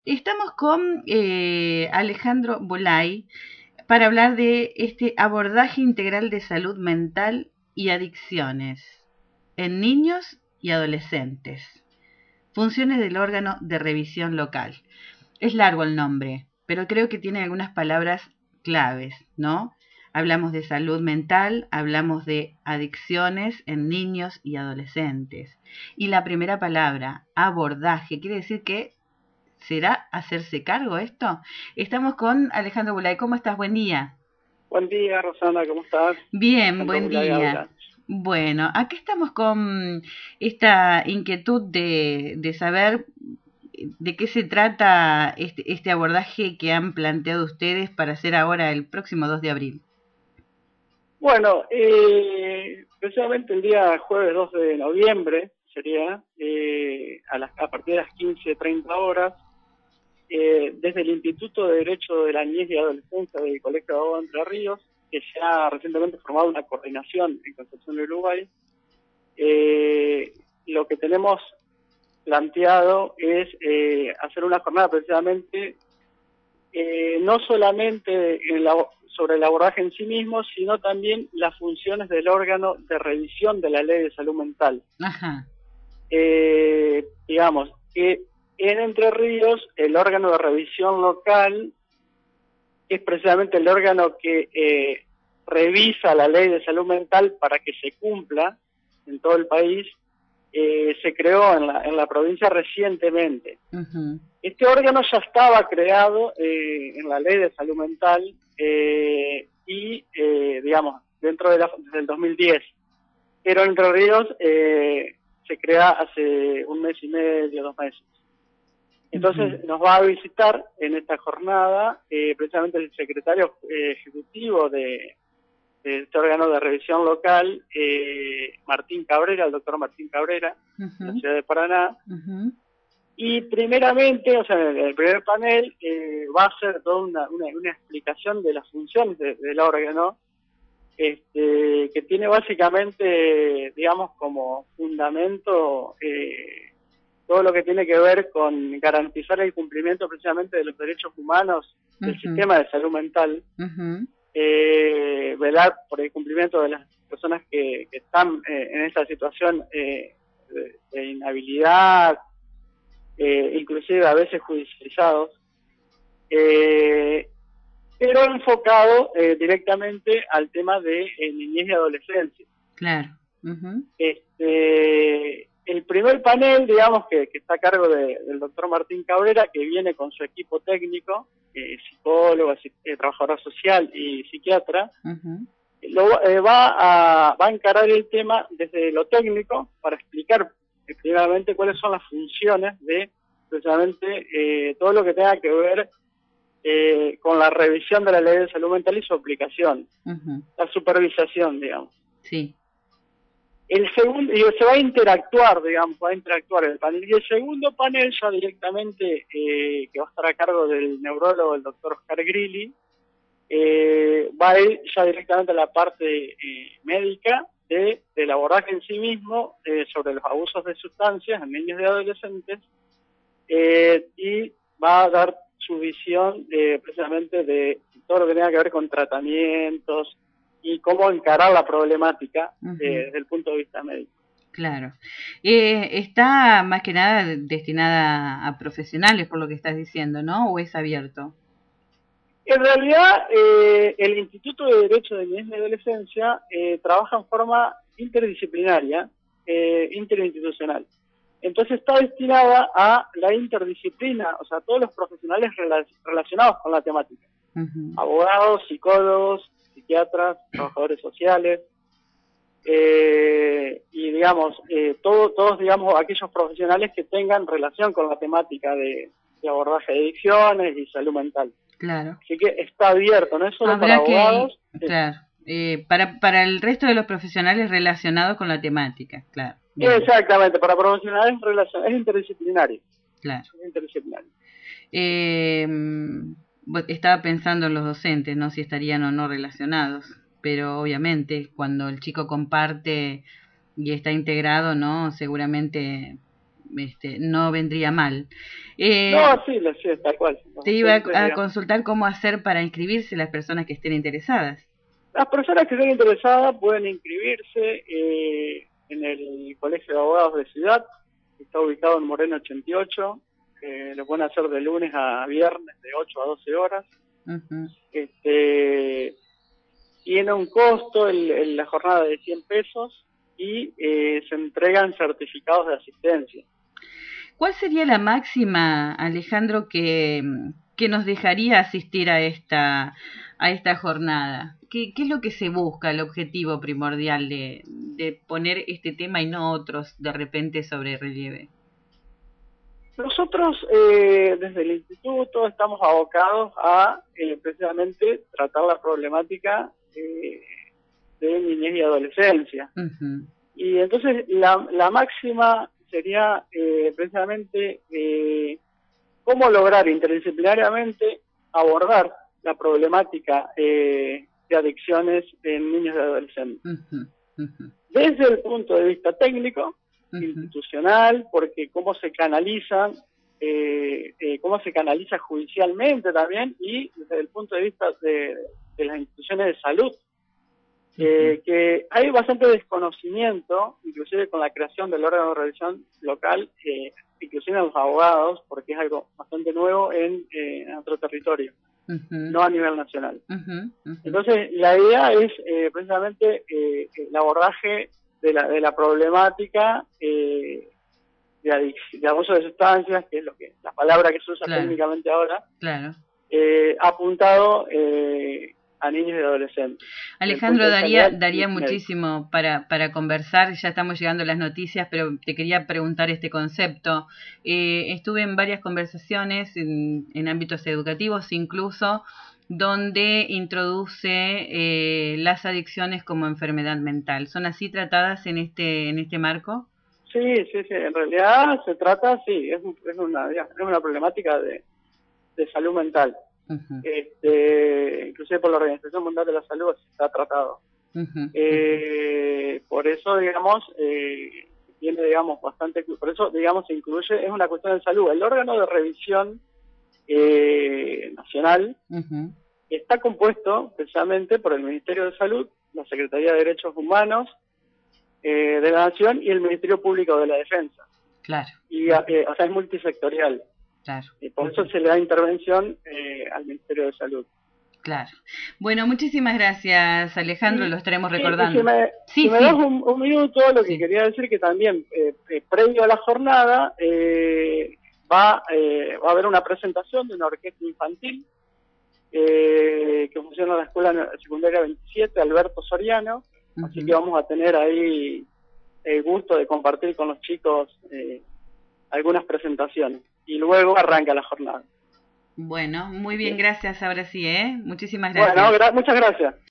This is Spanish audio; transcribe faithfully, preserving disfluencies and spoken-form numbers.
Estamos con eh, Alejandro Bolay para hablar de este abordaje integral de salud mental y adicciones en niños y adolescentes. Funciones del órgano de revisión local. Es largo el nombre, pero creo que tiene algunas palabras claves, ¿no? Hablamos de salud mental, hablamos de adicciones en niños y adolescentes. Y la primera palabra, abordaje, quiere decir que ¿será hacerse cargo esto? Estamos con Alejandro Bulay. ¿Cómo estás? Buen día. Buen día, Rosana, ¿cómo estás? Bien, Alejandro buen Bulay día. habla. Bueno, aquí estamos con esta inquietud de, de saber de qué se trata este, este abordaje que han planteado ustedes para hacer ahora el próximo dos de abril. Bueno, eh, precisamente el día jueves dos de noviembre sería eh, a, las, a partir de las quince treinta horas, eh, desde el Instituto de Derecho de la Niñez y Adolescencia del Colegio de Abogados de Entre Ríos, que se ha recientemente formado una coordinación en Concepción de Uruguay, eh, lo que tenemos planteado es eh, hacer una jornada precisamente Eh, no solamente en la, sobre el abordaje en sí mismo, sino también las funciones del órgano de revisión de la ley de salud mental. Ajá. Eh, digamos que en Entre Ríos, el órgano de revisión local es precisamente el órgano que eh, revisa la ley de salud mental para que se cumpla en todo el país. Eh, se creó en la, en la provincia recientemente. Uh-huh. Este órgano ya estaba creado eh, en la ley de salud mental eh, y, eh, digamos, dentro de la, del dos mil diez. Pero en Entre Ríos eh, se crea hace un mes y medio, dos meses. Entonces uh-huh. nos va a visitar en esta jornada eh, precisamente el secretario eh, ejecutivo de, de este órgano de revisión local, eh, Martín Cabrera, el doctor Martín Cabrera, uh-huh. de la ciudad de Paraná. Uh-huh. Y primeramente, o sea, el primer panel eh, va a ser toda una, una, una explicación de las funciones de, del órgano, este, que tiene básicamente, digamos, como fundamento eh, todo lo que tiene que ver con garantizar el cumplimiento precisamente de los derechos humanos uh-huh. del sistema de salud mental, uh-huh. eh, velar por el cumplimiento de las personas que, que están eh, en esa situación eh, de, de inhabilidad, Eh, inclusive a veces judicializados, eh, pero enfocado eh, directamente al tema de eh, niñez y adolescencia. Claro. Uh-huh. Este, el primer panel, digamos, que, que está a cargo de, del doctor Martín Cabrera, que viene con su equipo técnico, eh, psicólogo, eh, trabajador social y psiquiatra, uh-huh. lo, eh, va, a, va a encarar el tema desde lo técnico para explicar primeramente cuáles son las funciones de precisamente eh, todo lo que tenga que ver eh, con la revisión de la ley de salud mental y su aplicación, uh-huh. la supervisación, digamos. Sí. El segundo, y se va a interactuar, digamos, va a interactuar el panel. Y el segundo panel ya directamente, eh, que va a estar a cargo del neurólogo, el doctor Oscar Grilli, eh, va a ir ya directamente a la parte eh, médica de, del abordaje en sí mismo eh, sobre los abusos de sustancias en niños y adolescentes, eh, y va a dar su visión eh, precisamente de todo lo que tenga que ver con tratamientos y cómo encarar la problemática uh-huh. eh, desde el punto de vista médico. Claro. Eh, está más que nada destinada a profesionales, por lo que estás diciendo, ¿no? ¿O es abierto? En realidad, eh, el Instituto de Derecho de Niñez y Adolescencia eh, trabaja en forma interdisciplinaria, eh, interinstitucional. Entonces está destinada a la interdisciplina, o sea, a todos los profesionales rela- relacionados con la temática. Uh-huh. Abogados, psicólogos, psiquiatras, trabajadores sociales, eh, y digamos, eh, todo, todos, digamos, aquellos profesionales que tengan relación con la temática de, de abordaje de adicciones y salud mental. Claro. Así que está abierto, no es solo Habrá para abogados. Que, claro, eh, para, para el resto de los profesionales relacionados con la temática, claro. Bien. Exactamente, para profesionales es interdisciplinario. Claro. Es interdisciplinario. Eh, estaba pensando en los docentes, ¿no? Si estarían o no relacionados, pero obviamente cuando el chico comparte y está integrado, ¿no? Seguramente este, no vendría mal. Eh, no, sí, sí, tal cual. No, te iba siempre, a, a digamos, consultar cómo hacer para inscribirse las personas que estén interesadas. las personas que estén interesadas pueden inscribirse eh, en el Colegio de Abogados de Ciudad, que está ubicado en Moreno ochenta y ocho. Eh, lo pueden hacer de lunes a viernes de ocho a doce horas. Uh-huh. Este, tiene un costo el, el, la jornada de cien pesos y eh, se entregan certificados de asistencia. ¿Cuál sería la máxima, Alejandro, que, que nos dejaría asistir a esta, a esta jornada? ¿Qué, ¿Qué es lo que se busca, el objetivo primordial de, de poner este tema y no otros de repente sobre relieve? Nosotros eh, desde el instituto estamos abocados a eh, precisamente tratar la problemática eh, de niñez y adolescencia. Uh-huh. Y entonces la, la máxima sería eh, precisamente eh, cómo lograr interdisciplinariamente abordar la problemática eh, de adicciones en niños y adolescentes. Uh-huh. Uh-huh. Desde el punto de vista técnico, uh-huh, institucional, porque cómo se canaliza, eh, eh, cómo se canaliza judicialmente también, y desde el punto de vista de, de las instituciones de salud, eh, que hay bastante desconocimiento, inclusive con la creación del órgano de revisión local, eh, inclusive en los abogados, porque es algo bastante nuevo en, eh, en otro territorio, uh-huh, no a nivel nacional. Uh-huh, uh-huh. Entonces, la idea es eh, precisamente eh, el abordaje de la, de la problemática eh, de, adic- de abuso de sustancias, que es lo que la palabra que se usa, claro, técnicamente ahora, claro, eh, apuntado eh, a niños y adolescentes. Alejandro, daría daría muchísimo para, para conversar, ya estamos llegando a las noticias, pero te quería preguntar este concepto. Eh, estuve en varias conversaciones en, en ámbitos educativos incluso, donde introduce eh, las adicciones como enfermedad mental. ¿Son así tratadas en este en este marco? Sí, sí, sí, en realidad se trata, sí, es, es, una, es una problemática de, de salud mental. Uh-huh. Este, inclusive por la Organización Mundial de la Salud está tratado. Uh-huh. Eh, por eso, digamos, eh, tiene, digamos, bastante, por eso, digamos, se incluye, es una cuestión de salud. El órgano de revisión eh, nacional uh-huh. está compuesto precisamente por el Ministerio de Salud, la Secretaría de Derechos Humanos eh, de la Nación y el Ministerio Público de la Defensa. Claro. Y, eh, o sea, es multisectorial. Claro. Y por eso se le da intervención eh, al Ministerio de Salud. Claro. Bueno, muchísimas gracias, Alejandro, y, lo estaremos recordando. Sí, si me, sí, si me sí. das un, un minuto, lo que sí. quería decir que también, eh, eh, previo a la jornada, eh, va, eh, va a haber una presentación de una orquesta infantil eh, que funciona en la Escuela Secundaria veintisiete, Alberto Soriano, uh-huh. así que vamos a tener ahí el gusto de compartir con los chicos eh, algunas presentaciones. Y luego arranca la jornada. Bueno, muy bien, gracias ahora sí, ¿eh? Muchísimas gracias. Bueno, gra- muchas gracias.